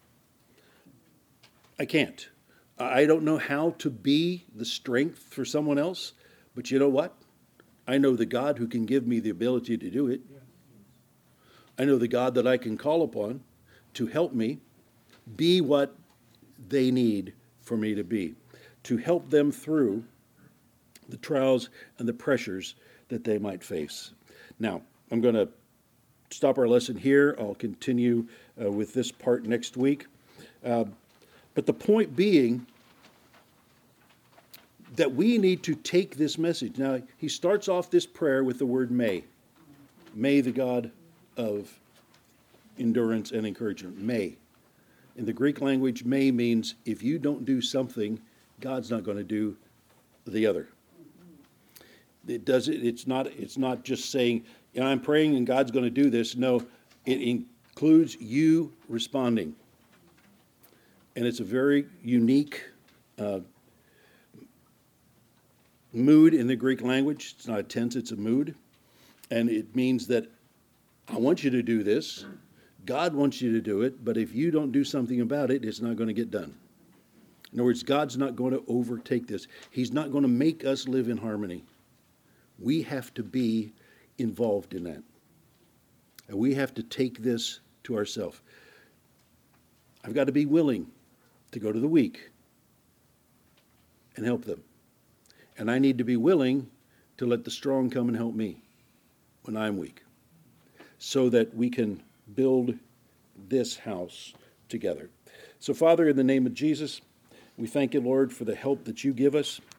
I can't. I don't know how to be the strength for someone else, but you know what? I know the God who can give me the ability to do it. I know the God that I can call upon to help me, be what they need for me to be, to help them through the trials and the pressures that they might face. Now, I'm going to stop our lesson here. I'll continue with this part next week. But the point being that we need to take this message. Now, he starts off this prayer with the word may. May the God of endurance and encouragement. May. In the Greek language, may means if you don't do something, God's not going to do the other. It's not just saying, I'm praying and God's going to do this. No, it includes you responding. And it's a very unique mood in the Greek language. It's not a tense, it's a mood. And it means that I want you to do this. God wants you to do it, but if you don't do something about it, it's not going to get done. In other words, God's not going to overtake this. He's not going to make us live in harmony. We have to be involved in that. And we have to take this to ourselves. I've got to be willing to go to the weak and help them. And I need to be willing to let the strong come and help me when I'm weak, so that we can build this house together. So, Father, in the name of Jesus, we thank you, Lord, for the help that you give us.